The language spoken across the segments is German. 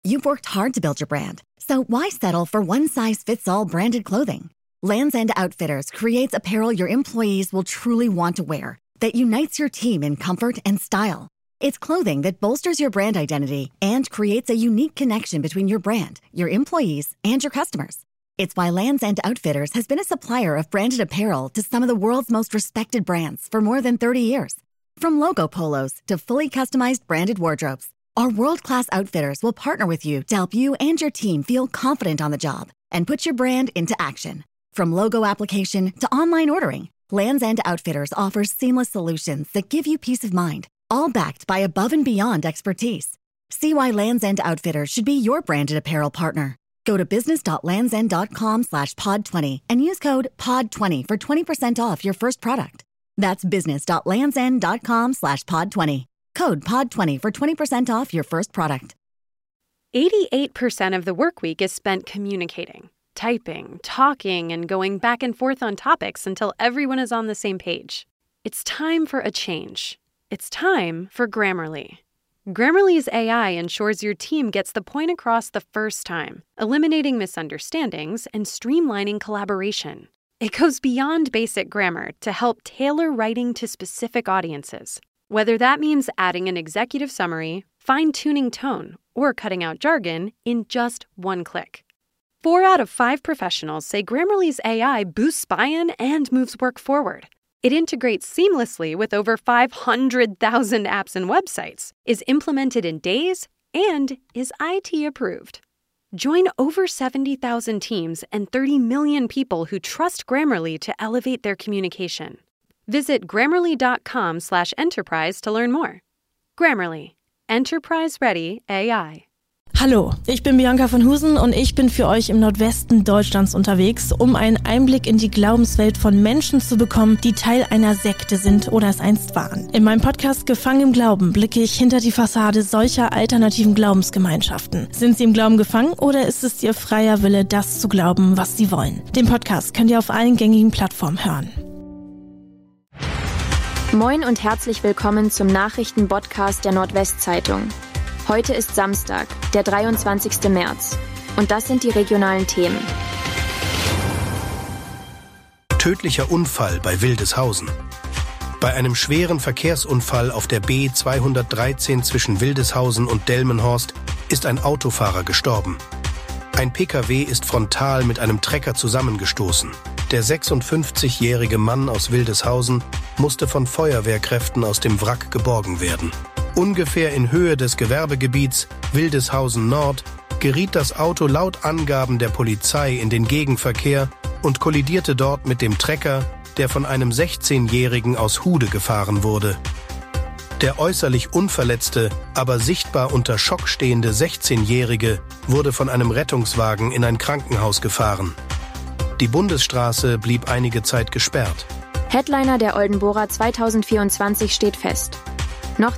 You've worked hard to build your brand, so why settle for one-size-fits-all branded clothing? Lands' End Outfitters creates apparel your employees will truly want to wear, that unites your team in comfort and style. It's clothing that bolsters your brand identity and creates a unique connection between your brand, your employees, and your customers. It's why Lands' End Outfitters has been a supplier of branded apparel to some of the world's most respected brands for more than 30 years. From logo polos to fully customized branded wardrobes, our world-class outfitters will partner with you to help you and your team feel confident on the job and put your brand into action. From logo application to online ordering, Lands' End Outfitters offers seamless solutions that give you peace of mind, all backed by above and beyond expertise. See why Lands' End Outfitters should be your branded apparel partner. Go to business.landsend.com/pod20 and use code POD20 for 20% off your first product. That's business.landsend.com/pod20. Code POD20 for 20% off your first product. 88% of the workweek is spent communicating, typing, talking, and going back and forth on topics until everyone is on the same page. It's time for a change. It's time for Grammarly. Grammarly's AI ensures your team gets the point across the first time, eliminating misunderstandings and streamlining collaboration. It goes beyond basic grammar to help tailor writing to specific audiences. Whether that means adding an executive summary, fine-tuning tone, or cutting out jargon in just one click. 4 out of 5 professionals say Grammarly's AI boosts buy-in and moves work forward. It integrates seamlessly with over 500,000 apps and websites, is implemented in days, and is IT approved. Join over 70,000 teams and 30 million people who trust Grammarly to elevate their communication. Visit Grammarly.com/enterprise to learn more. Grammarly. Enterprise-ready AI. Hallo, ich bin Bianca von Husen und ich bin für euch im Nordwesten Deutschlands unterwegs, um einen Einblick in die Glaubenswelt von Menschen zu bekommen, die Teil einer Sekte sind oder es einst waren. In meinem Podcast Gefangen im Glauben blicke ich hinter die Fassade solcher alternativen Glaubensgemeinschaften. Sind sie im Glauben gefangen oder ist es ihr freier Wille, das zu glauben, was sie wollen? Den Podcast könnt ihr auf allen gängigen Plattformen hören. Moin und herzlich willkommen zum Nachrichten-Podcast der Nordwestzeitung. Heute ist Samstag, der 23. März. Und das sind die regionalen Themen. Tödlicher Unfall bei Wildeshausen. Bei einem schweren Verkehrsunfall auf der B213 zwischen Wildeshausen und Delmenhorst ist ein Autofahrer gestorben. Ein Pkw ist frontal mit einem Trecker zusammengestoßen. Der 56-jährige Mann aus Wildeshausen musste von Feuerwehrkräften aus dem Wrack geborgen werden. Ungefähr in Höhe des Gewerbegebiets Wildeshausen Nord geriet das Auto laut Angaben der Polizei in den Gegenverkehr und kollidierte dort mit dem Trecker, der von einem 16-Jährigen aus Hude gefahren wurde. Der äußerlich unverletzte, aber sichtbar unter Schock stehende 16-Jährige wurde von einem Rettungswagen in ein Krankenhaus gefahren. Die Bundesstraße blieb einige Zeit gesperrt. Headliner der Oldenbohrer 2024 steht fest. Noch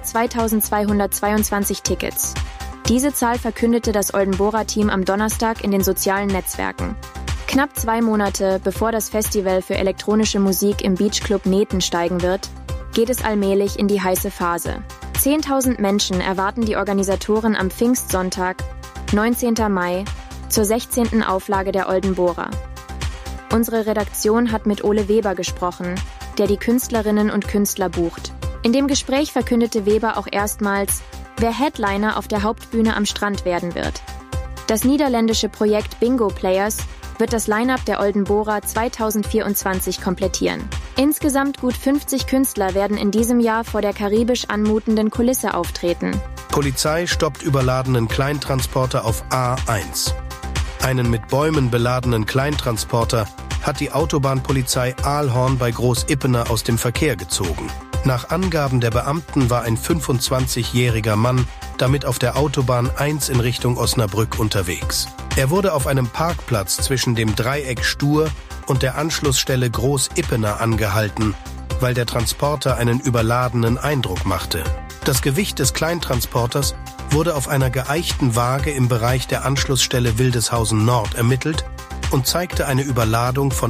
2222 Tickets. Diese Zahl verkündete das Oldenbohrer-Team am Donnerstag in den sozialen Netzwerken. Knapp 2 Monate bevor das Festival für elektronische Musik im Beachclub Neten steigen wird, geht es allmählich in die heiße Phase. 10.000 Menschen erwarten die Organisatoren am Pfingstsonntag, 19. Mai, zur 16. Auflage der Oldenbohrer. Unsere Redaktion hat mit Ole Weber gesprochen, der die Künstlerinnen und Künstler bucht. In dem Gespräch verkündete Weber auch erstmals, wer Headliner auf der Hauptbühne am Strand werden wird. Das niederländische Projekt Bingo Players wird das Line-Up der Oldenbohrer 2024 komplettieren. Insgesamt gut 50 Künstler werden in diesem Jahr vor der karibisch anmutenden Kulisse auftreten. Polizei stoppt überladenen Kleintransporter auf A1. Einen mit Bäumen beladenen Kleintransporter hat die Autobahnpolizei Aalhorn bei Groß-Ippener aus dem Verkehr gezogen. Nach Angaben der Beamten war ein 25-jähriger Mann damit auf der Autobahn 1 in Richtung Osnabrück unterwegs. Er wurde auf einem Parkplatz zwischen dem Dreieck Stur und der Anschlussstelle Groß-Ippener angehalten, weil der Transporter einen überladenen Eindruck machte. Das Gewicht des Kleintransporters wurde auf einer geeichten Waage im Bereich der Anschlussstelle Wildeshausen Nord ermittelt und zeigte eine Überladung von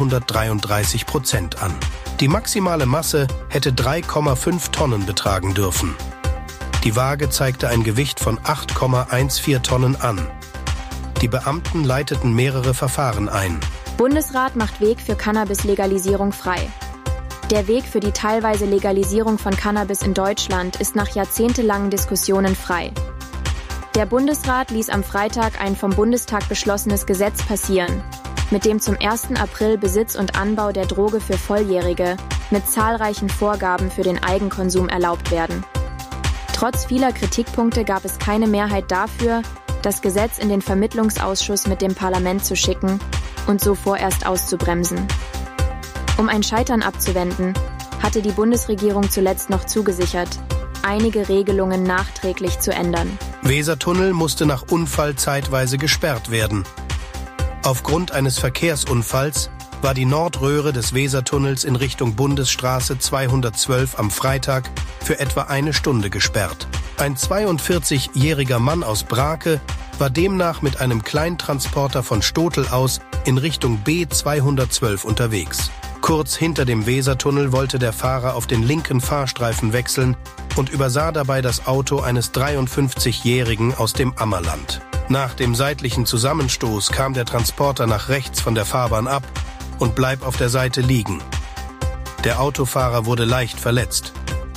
133% an. Die maximale Masse hätte 3,5 Tonnen betragen dürfen. Die Waage zeigte ein Gewicht von 8,14 Tonnen an. Die Beamten leiteten mehrere Verfahren ein. Bundesrat macht Weg für Cannabis-Legalisierung frei. Der Weg für die teilweise Legalisierung von Cannabis in Deutschland ist nach jahrzehntelangen Diskussionen frei. Der Bundesrat ließ am Freitag ein vom Bundestag beschlossenes Gesetz passieren, mit dem zum 1. April Besitz und Anbau der Droge für Volljährige mit zahlreichen Vorgaben für den Eigenkonsum erlaubt werden. Trotz vieler Kritikpunkte gab es keine Mehrheit dafür, das Gesetz in den Vermittlungsausschuss mit dem Parlament zu schicken und so vorerst auszubremsen. Um ein Scheitern abzuwenden, hatte die Bundesregierung zuletzt noch zugesichert, einige Regelungen nachträglich zu ändern. Wesertunnel musste nach Unfall zeitweise gesperrt werden. Aufgrund eines Verkehrsunfalls war die Nordröhre des Wesertunnels in Richtung Bundesstraße 212 am Freitag für etwa eine Stunde gesperrt. Ein 42-jähriger Mann aus Brake war demnach mit einem Kleintransporter von Stotel aus in Richtung B212 unterwegs. Kurz hinter dem Wesertunnel wollte der Fahrer auf den linken Fahrstreifen wechseln und übersah dabei das Auto eines 53-Jährigen aus dem Ammerland. Nach dem seitlichen Zusammenstoß kam der Transporter nach rechts von der Fahrbahn ab und blieb auf der Seite liegen. Der Autofahrer wurde leicht verletzt.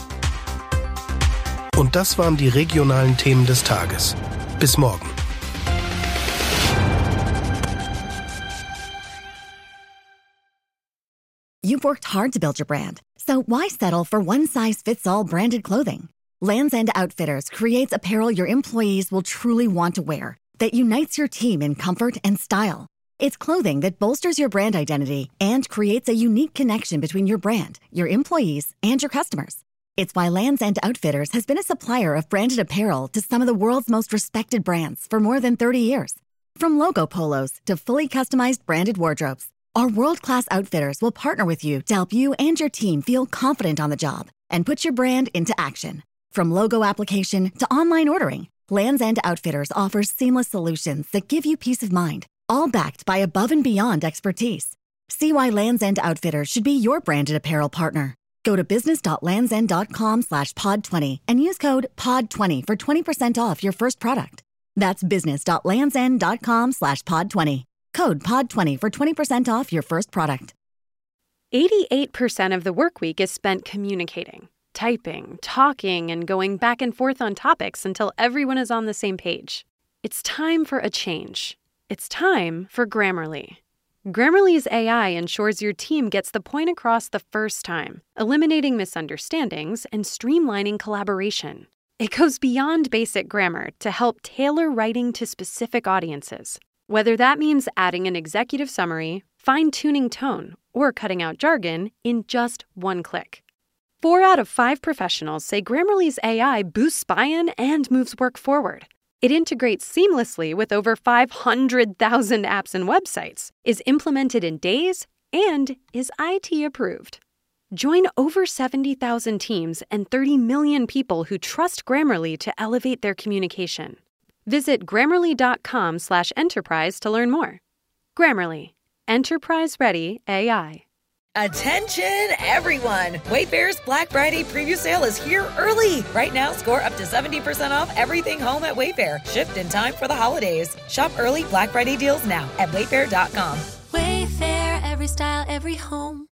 Und das waren die regionalen Themen des Tages. Bis morgen. You've worked hard to build your brand, so why settle for one-size-fits-all branded clothing? Lands' End Outfitters creates apparel your employees will truly want to wear, that unites your team in comfort and style. It's clothing that bolsters your brand identity and creates a unique connection between your brand, your employees, and your customers. It's why Lands' End Outfitters has been a supplier of branded apparel to some of the world's most respected brands for more than 30 years. From logo polos to fully customized branded wardrobes, our world-class outfitters will partner with you to help you and your team feel confident on the job and put your brand into action. From logo application to online ordering, Lands' End Outfitters offers seamless solutions that give you peace of mind, all backed by above and beyond expertise. See why Lands' End Outfitters should be your branded apparel partner. Go to business.landsend.com/pod20 and use code POD20 for 20% off your first product. That's business.landsend.com/pod20. Code POD20 for 20% off your first product. 88% of the workweek is spent communicating, typing, talking, and going back and forth on topics until everyone is on the same page. It's time for a change. It's time for Grammarly. Grammarly's AI ensures your team gets the point across the first time, eliminating misunderstandings and streamlining collaboration. It goes beyond basic grammar to help tailor writing to specific audiences. Whether that means adding an executive summary, fine-tuning tone, or cutting out jargon in just one click. 4 out of 5 professionals say Grammarly's AI boosts buy-in and moves work forward. It integrates seamlessly with over 500,000 apps and websites, is implemented in days, and is IT approved. Join over 70,000 teams and 30 million people who trust Grammarly to elevate their communication. Visit Grammarly.com/enterprise to learn more. Grammarly, enterprise-ready AI. Attention, everyone! Wayfair's Black Friday preview sale is here early. Right now, score up to 70% off everything home at Wayfair. Shipped in time for the holidays. Shop early Black Friday deals now at Wayfair.com. Wayfair, every style, every home.